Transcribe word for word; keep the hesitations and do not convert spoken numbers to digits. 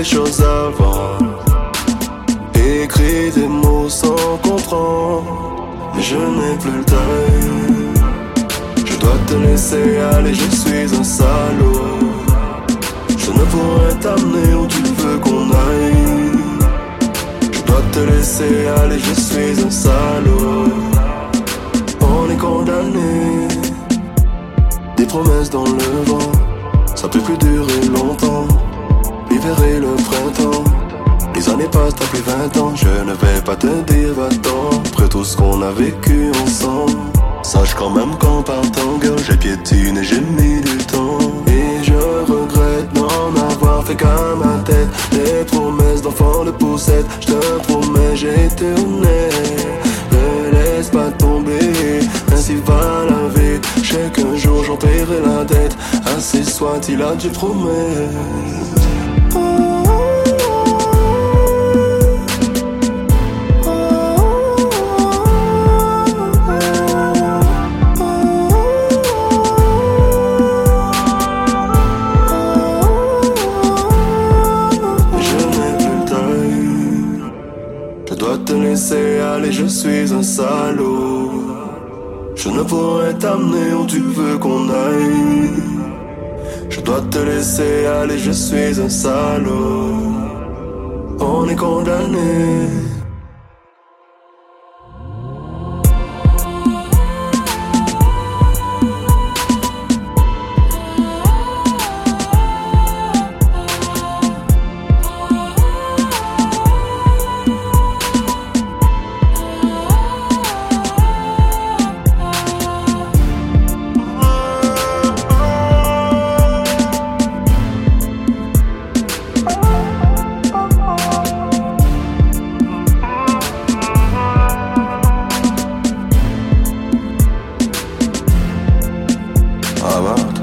les choses avant. Écrit des mots sans comprendre, mais je n'ai plus le temps. Je dois te laisser aller, je suis un salaud. Je ne pourrais t'amener où tu veux qu'on aille. Je dois te laisser aller, je suis un salaud. On est condamné, des promesses dans le vent. Ça peut plus durer longtemps, l'hiver et le printemps. Les années passent, t'as plus vingt ans. Je ne vais pas te dire va-t'en, après tout ce qu'on a vécu ensemble. Sache quand même qu'en partant, girl, j'ai piétiné, j'ai mis du temps. Et je regrette n'en avoir fait qu'à ma tête. Les promesses d'enfant de poussette, je te promets, j'ai été honnête. Ne laisse pas tomber, ainsi va la vie. Je sais qu'un jour j'en paierai la dette, ainsi soit-il, là tu promets. Je dois te laisser aller, je suis un salaud. Je ne pourrais t'amener où tu veux qu'on aille. Je dois te laisser aller, je suis un salaud. On est condamné. Ah bah